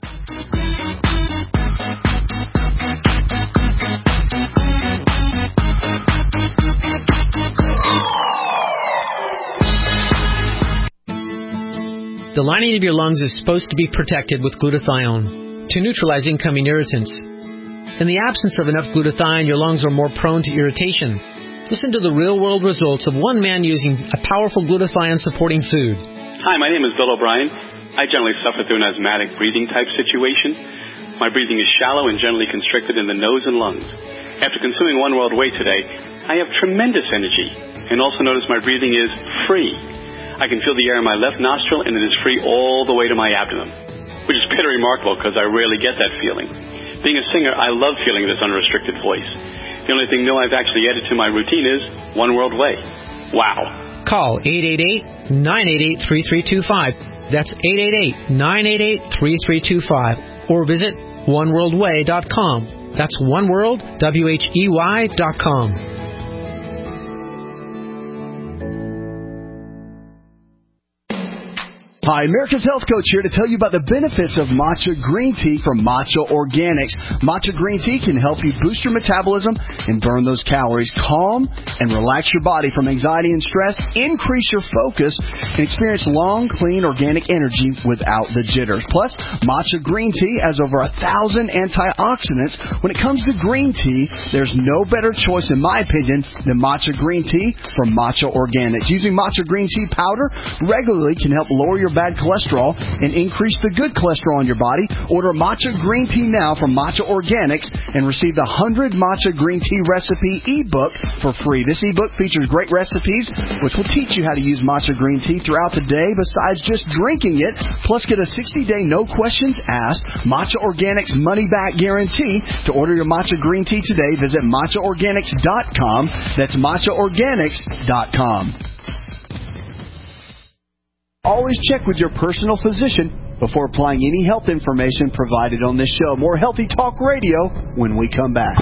The lining of your lungs is supposed to be protected with glutathione to neutralize incoming irritants. In the absence of enough glutathione, your lungs are more prone to irritation. Listen to the real-world results of one man using a powerful glutathione-supporting food. Hi, my name is Bill O'Brien. I generally suffer through an asthmatic breathing type situation. My breathing is shallow and generally constricted in the nose and lungs. After consuming One World Whey today, I have tremendous energy and also notice my breathing is free. I can feel the air in my left nostril and it is free all the way to my abdomen, which is pretty remarkable because I rarely get that feeling. Being a singer, I love feeling this unrestricted voice. The only thing new I've actually added to my routine is One World Whey. Wow. Call eight eight eight, nine eight eight, three three two five. That's eight eight eight, nine eight eight, three three two five. Or visit one world way dot com. That's oneworld, W H E Y dot com. Hi, America's Health Coach here to tell you about the benefits of matcha green tea from Matcha Organics. Matcha green tea can help you boost your metabolism and burn those calories, calm and relax your body from anxiety and stress, increase your focus, and experience long, clean, organic energy without the jitters. Plus, matcha green tea has over a thousand antioxidants. When it comes to green tea, there's no better choice, in my opinion, than matcha green tea from Matcha Organics. Using matcha green tea powder regularly can help lower your bad cholesterol and increase the good cholesterol in your body. Order matcha green tea now from Matcha Organics and receive the one hundred Matcha Green Tea Recipe ebook for free. This ebook features great recipes which will teach you how to use matcha green tea throughout the day besides just drinking it. Plus, get a sixty-day no questions asked Matcha Organics money back guarantee. To order your matcha green tea today, visit matcha organics dot com. That's matcha organics dot com. Always check with your personal physician before applying any health information provided on this show. More Healthy Talk Radio when we come back.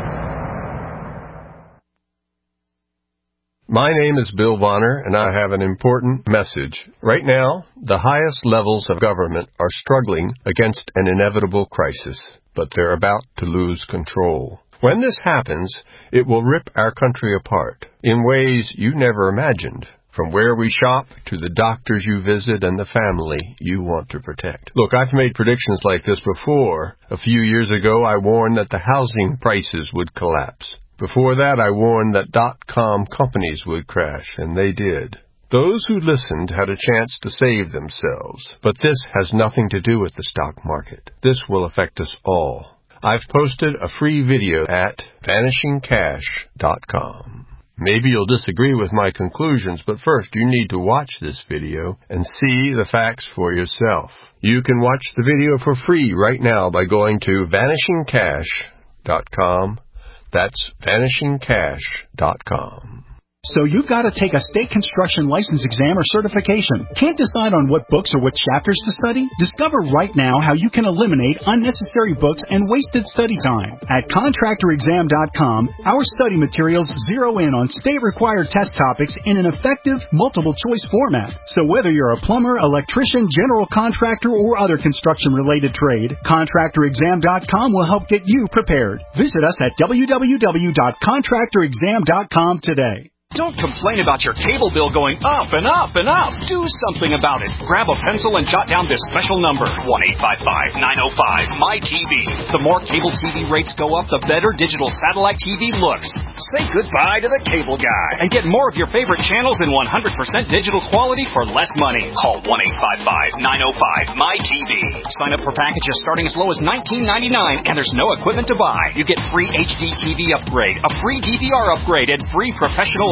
My name is Bill Bonner, and I have an important message. Right now, the highest levels of government are struggling against an inevitable crisis, but they're about to lose control. When this happens, it will rip our country apart in ways you never imagined. From where we shop to the doctors you visit and the family you want to protect. Look, I've made predictions like this before. A few years ago, I warned that the housing prices would collapse. Before that, I warned that dot-com companies would crash, and they did. Those who listened had a chance to save themselves. But this has nothing to do with the stock market. This will affect us all. I've posted a free video at vanishing cash dot com. Maybe you'll disagree with my conclusions, but first you need to watch this video and see the facts for yourself. You can watch the video for free right now by going to vanishing cash dot com. That's vanishing cash dot com. So you've got to take a state construction license exam or certification. Can't decide on what books or what chapters to study? Discover right now how you can eliminate unnecessary books and wasted study time. At contractor exam dot com, our study materials zero in on state-required test topics in an effective, multiple-choice format. So whether you're a plumber, electrician, general contractor, or other construction-related trade, contractor exam dot com will help get you prepared. Visit us at w w w dot contractor exam dot com today. Don't complain about your cable bill going up and up and up. Do something about it. Grab a pencil and jot down this special number, one eight five five, nine oh five, M Y T V. The more cable T V rates go up, the better digital satellite T V looks. Say goodbye to the cable guy and get more of your favorite channels in one hundred percent digital quality for less money. Call one eight five five, nine oh five, M Y T V. Sign up for packages starting as low as nineteen ninety-nine, and there's no equipment to buy. You get free H D T V upgrade, a free D V R upgrade, and free professional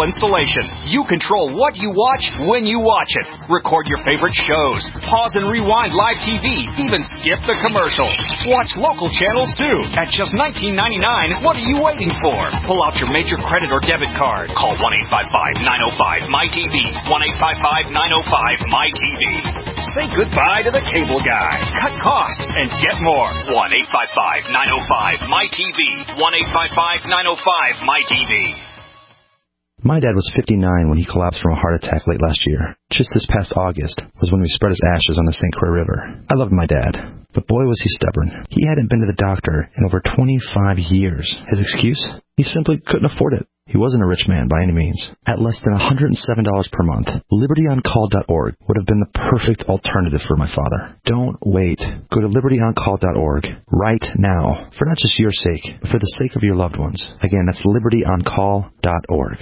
installation. You control what you watch when you watch it. Record your favorite shows. Pause and rewind live T V. Even skip the commercials. Watch local channels too. At just nineteen ninety-nine dollars, what are you waiting for? Pull out your major credit or debit card. Call one eight five five, nine oh five, M Y T V. one eight five five, nine oh five, M Y T V. Say goodbye to the cable guy. Cut costs and get more. one eight five five, nine oh five, M Y T V. one eight five five, nine oh five, M Y T V. My dad was fifty-nine when he collapsed from a heart attack late last year. Just this past August was when we spread his ashes on the Saint Croix River. I loved my dad, but boy was he stubborn. He hadn't been to the doctor in over twenty-five years. His excuse? He simply couldn't afford it. He wasn't a rich man by any means. At less than one hundred seven dollars per month, liberty on call dot org would have been the perfect alternative for my father. Don't wait. Go to liberty on call dot org right now, for not just your sake, but for the sake of your loved ones. Again, that's liberty on call dot org.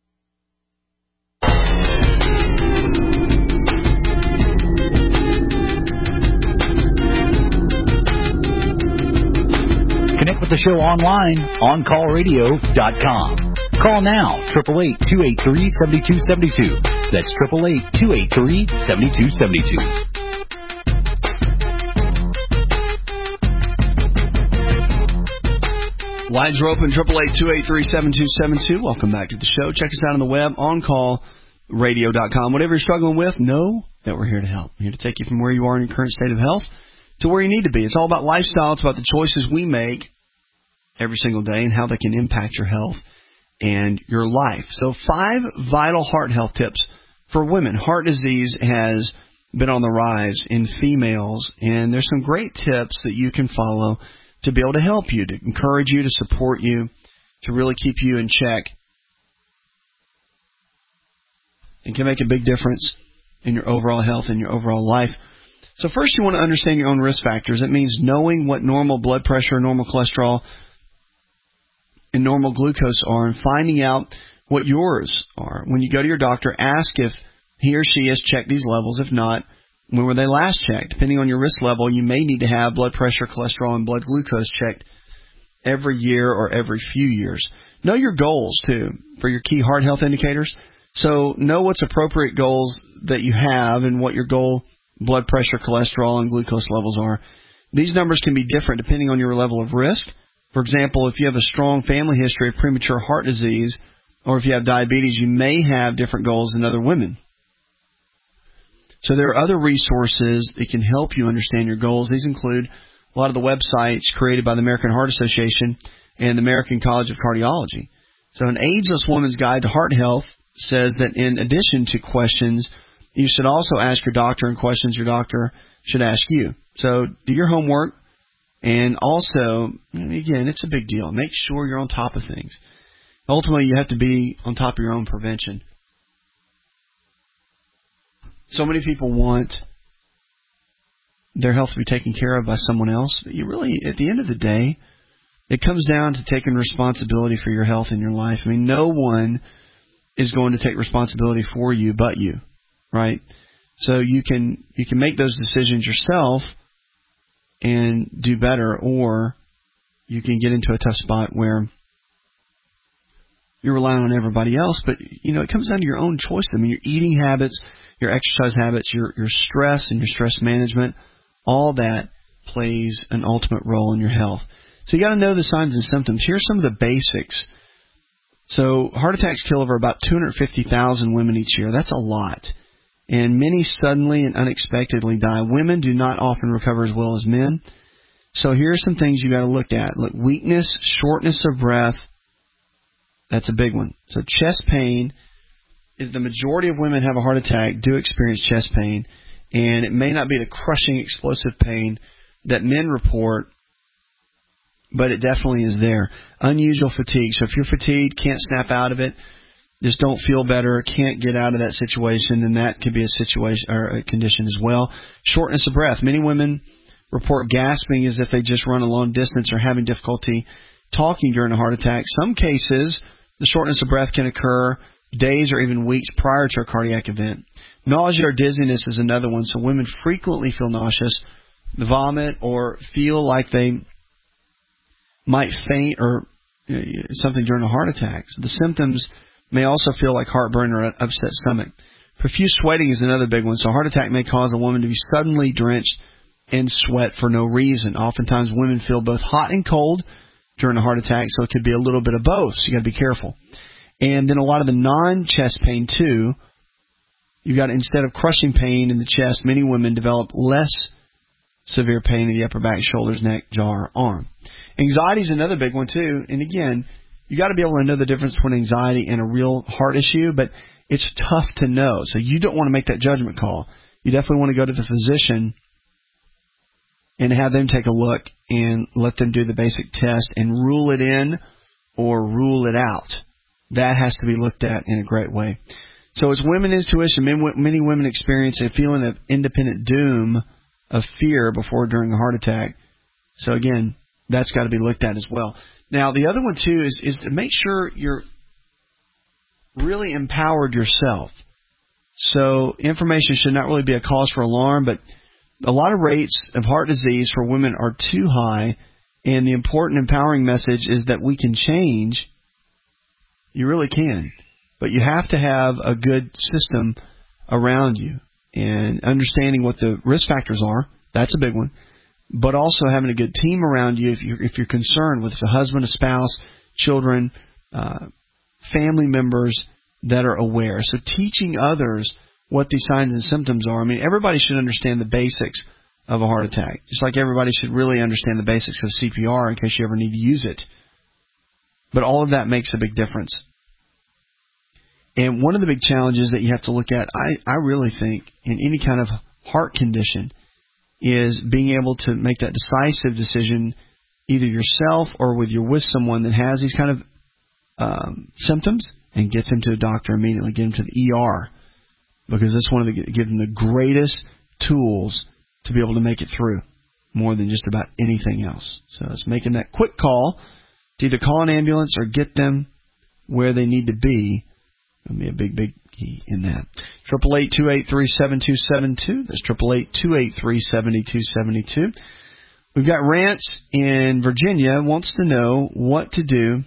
Connect with the show online, on call radio dot com. Call now, eight eight eight, two eight three, seven two seven two. That's eight eight eight, two eight three, seven two seven two. Lines are open, eight eight eight, two eight three, seven two seven two. Welcome back to the show. Check us out on the web, on call radio dot com. Whatever you're struggling with, know that we're here to help. We're here to take you from where you are in your current state of health to where you need to be. It's all about lifestyle. It's about the choices we make every single day and how they can impact your health and your life. So five vital heart health tips for women. Heart disease has been on the rise in females, and there's some great tips that you can follow to be able to help you, to encourage you, to support you, to really keep you in check. It can make a big difference in your overall health and your overall life. So first you want to understand your own risk factors. It means knowing what normal blood pressure, normal cholesterol, and normal glucose are, and finding out what yours are. When you go to your doctor, ask if he or she has checked these levels. If not, when were they last checked? Depending on your risk level, you may need to have blood pressure, cholesterol, and blood glucose checked every year or every few years. Know your goals, too, for your key heart health indicators. So know what's appropriate goals that you have and what your goal blood pressure, cholesterol, and glucose levels are. These numbers can be different depending on your level of risk. For example, if you have a strong family history of premature heart disease, or if you have diabetes, you may have different goals than other women. So there are other resources that can help you understand your goals. These include a lot of the websites created by the American Heart Association and the American College of Cardiology. So an Ageless Woman's Guide to Heart Health says that in addition to questions, you should also ask your doctor, and questions your doctor should ask you. So do your homework, and also, again, it's a big deal. Make sure you're on top of things. Ultimately, you have to be on top of your own prevention. So many people want their health to be taken care of by someone else, but you really, at the end of the day, it comes down to taking responsibility for your health in your life. I mean, no one is going to take responsibility for you but you. Right? So you can you can make those decisions yourself and do better, or you can get into a tough spot where you're relying on everybody else. But, you know, it comes down to your own choice. I mean, your eating habits, your exercise habits, your, your stress and your stress management, all that plays an ultimate role in your health. So you got to know the signs and symptoms. Here's some of the basics. So heart attacks kill over about two hundred fifty thousand women each year. That's a lot. And many suddenly and unexpectedly die. Women do not often recover as well as men. So here are some things you got to look at. Look, weakness, shortness of breath. That's a big one. So chest pain. Is the majority of women have a heart attack do experience chest pain, and it may not be the crushing, explosive pain that men report, but it definitely is there. Unusual fatigue. So if you're fatigued, can't snap out of it, just don't feel better, can't get out of that situation, then that could be a situation or a condition as well. Shortness of breath. Many women report gasping as if they just run a long distance or having difficulty talking during a heart attack. Some cases, the shortness of breath can occur days or even weeks prior to a cardiac event. Nausea or dizziness is another one. So women frequently feel nauseous, vomit, or feel like they might faint or something during a heart attack. So the symptoms may also feel like heartburn or an upset stomach. Profuse sweating is another big one. So a heart attack may cause a woman to be suddenly drenched in sweat for no reason. Oftentimes women feel both hot and cold during a heart attack, so it could be a little bit of both. So you got to be careful. And then a lot of the non-chest pain too. You got, instead of crushing pain in the chest, many women develop less severe pain in the upper back, shoulders, neck, jaw, or arm. Anxiety is another big one too. And again, you got to be able to know the difference between anxiety and a real heart issue, but it's tough to know. So you don't want to make that judgment call. You definitely want to go to the physician and have them take a look and let them do the basic test and rule it in or rule it out. That has to be looked at in a great way. So it's women's intuition. Many women experience a feeling of independent doom, of fear before or during a heart attack. So again, that's got to be looked at as well. Now, the other one too is, is to make sure you're really empowered yourself. So information should not really be a cause for alarm, but a lot of rates of heart disease for women are too high, and the important empowering message is that we can change. You really can. But you have to have a good system around you and understanding what the risk factors are. That's a big one. But also having a good team around you if you're, if you're concerned with a husband, a spouse, children, uh, family members that are aware. So teaching others what these signs and symptoms are. I mean, everybody should understand the basics of a heart attack, just like everybody should really understand the basics of C P R in case you ever need to use it. But all of that makes a big difference. And one of the big challenges that you have to look at, I, I really think, in any kind of heart condition is being able to make that decisive decision either yourself or with you're with someone that has these kind of um, symptoms and get them to a doctor immediately, get them to the E R, because that's one of the give them the greatest tools to be able to make it through more than just about anything else. So it's making that quick call to either call an ambulance or get them where they need to be. That'll be a big, big key in that. Triple eight two eight three seven two seven two. That's triple eight two eight three seventy two seventy two. We've got Rance in Virginia wants to know what to do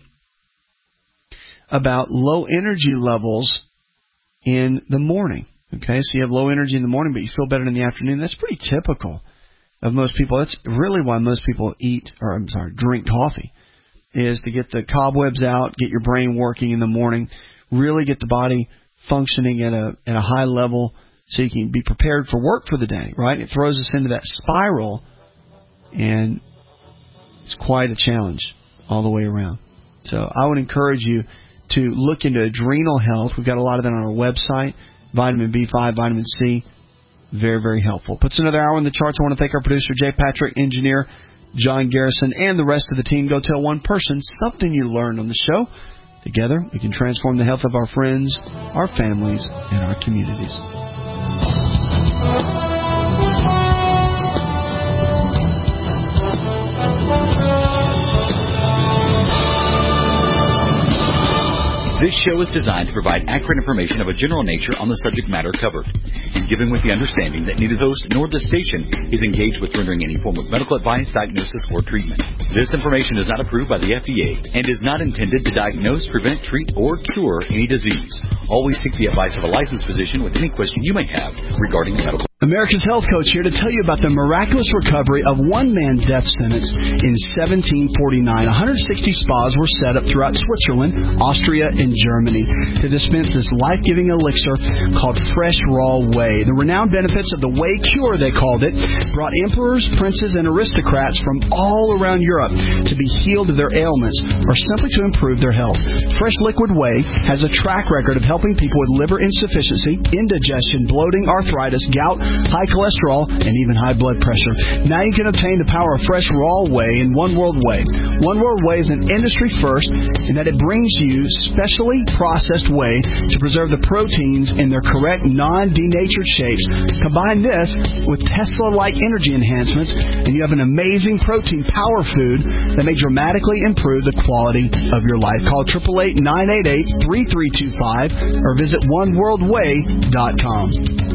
about low energy levels in the morning. Okay, so you have low energy in the morning, but you feel better in the afternoon. That's pretty typical of most people. That's really why most people eat, or I'm sorry, drink coffee, is to get the cobwebs out, get your brain working in the morning, really get the body functioning at a at a high level so you can be prepared for work for the day, right? It throws us into that spiral, and it's quite a challenge all the way around. So I would encourage you to look into adrenal health. We've got a lot of that on our website. Vitamin B five, vitamin C, very, very helpful. Puts another hour on the charts. I want to thank our producer, Jay Patrick, engineer John Garrison, and the rest of the team. Go tell one person something you learned on the show. Together, we can transform the health of our friends, our families, and our communities. This show is designed to provide accurate information of a general nature on the subject matter covered, and given with the understanding that neither host nor the station is engaged with rendering any form of medical advice, diagnosis, or treatment. This information is not approved by the F D A and is not intended to diagnose, prevent, treat, or cure any disease. Always seek the advice of a licensed physician with any question you may have regarding medical. America's Health Coach here to tell you about the miraculous recovery of one man's death sentence in seventeen forty-nine. one hundred sixty spas were set up throughout Switzerland, Austria, and Germany to dispense this life-giving elixir called Fresh Raw Whey. The renowned benefits of the Whey Cure, they called it, brought emperors, princes, and aristocrats from all around Europe to be healed of their ailments or simply to improve their health. Fresh Liquid Whey has a track record of helping people with liver insufficiency, indigestion, bloating, arthritis, gout, high cholesterol, and even high blood pressure. Now you can obtain the power of Fresh Raw Whey in One World Whey. One World Whey is an industry first in that it brings you specially processed whey to preserve the proteins in their correct non-denatured shapes. Combine this with Tesla-like energy enhancements, and you have an amazing protein power food that may dramatically improve the quality of your life. Call eight eight eight, nine eight eight, three three two five or visit one world whey dot com.